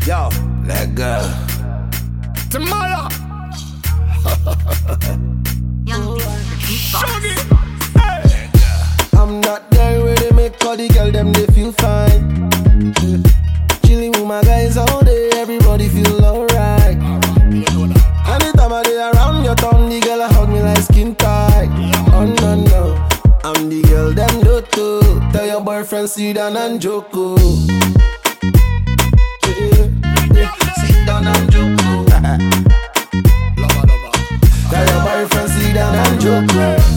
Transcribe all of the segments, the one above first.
Yo, let go. Tomorrow. Shuggy. Hey. I'm not there where they make all the girl them they feel fine. Chilling with my guys all day, everybody feel alright. Anytime I dey around your town, the girl hug me like skin tight. Oh no no, I'm the girl them do too. Tell your boyfriend sit down and joke. Sit down and joke. Tell your boyfriend sit down and joke.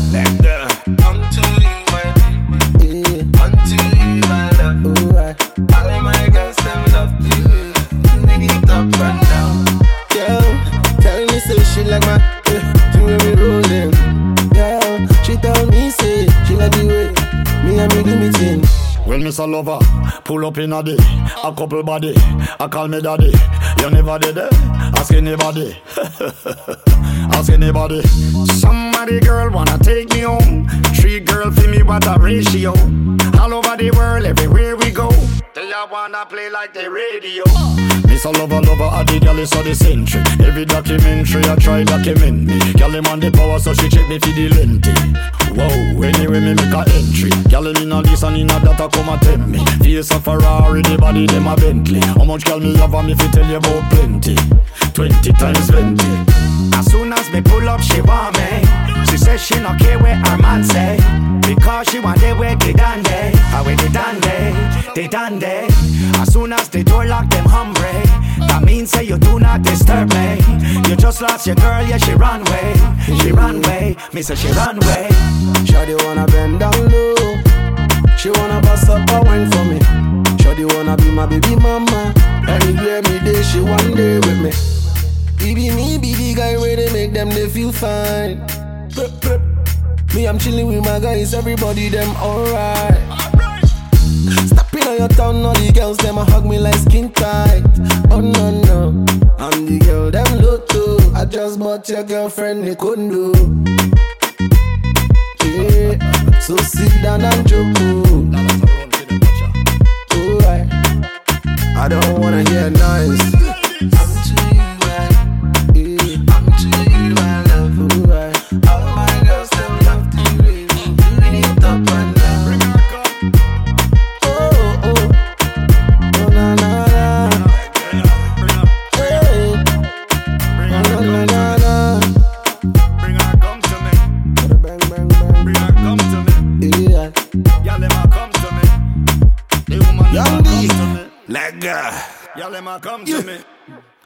Until you my until you my love. All my girls them love you. We need up and down. Girl, tell me say she like my the way we rollin'. Girl, she tell me say she like the way me and me do me thing. Well, Miss a lover, pull up in a day, a couple body, I call me daddy. You never did it, ask anybody. Ask anybody. Somebody girl wanna take me home. 3 girl for me, what a ratio. All over the world, everywhere we go. They all wanna play like the radio. Miss a lover, a the girl is so the century. Every documentary I try document me. Girl him on the power, so she check me for the lengthy. Whoa, anyway me make a entry. Girl him in a this and in a that, come and tempt me. Face a Ferrari, the body them a Bentley. How much girl me love and me fi tell you about plenty. 20 times 20. As soon as me pull up, she want me. She says she not care where her man say, because she want they where they done they. How where they done they. As soon as the door lock, them hungry. That means say you do not disturb me. You just lost your girl, yeah, she run way. She run way, me say she run way. Shawty wanna bend down low. She wanna bust up a wine for me. Shawty wanna be my baby mama. Anywhere me day, she one day with me. Baby me be the guy where they make them they feel fine. Me I'm chilling with my guys, everybody them alright. Stepping on your town, all the girls them a hug me like skin tight. Oh no no, I'm the girl them look too. I just bought your girlfriend, they couldn't do. Yeah, so sit down and joke. Alright, I don't wanna hear noise. Let go. Y'all let me come to me.